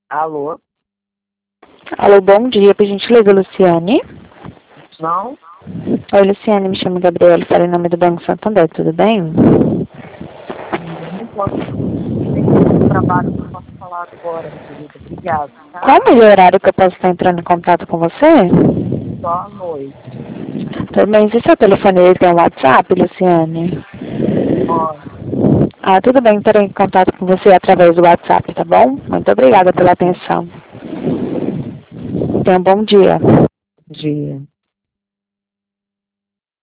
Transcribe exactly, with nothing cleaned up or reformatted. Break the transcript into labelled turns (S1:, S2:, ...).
S1: Alô?
S2: Alô, bom dia, por gentileza, Luciane.
S1: Não?
S2: Oi, Luciane, me chamo Gabriela, falo em nome do Banco Santander, tudo bem?
S1: Não posso. Tem trabalho, não posso falar agora, querida. Obrigada. Tá?
S2: Qual o melhor horário que eu posso estar entrando em contato com você?
S1: Só à noite.
S2: Tudo bem, se seu telefone aí tem um WhatsApp, Luciane?
S1: Ó,
S2: Ah, tudo bem, estarei em contato com você através do WhatsApp, tá bom? Muito obrigada pela atenção. Tenha um bom dia.
S1: dia.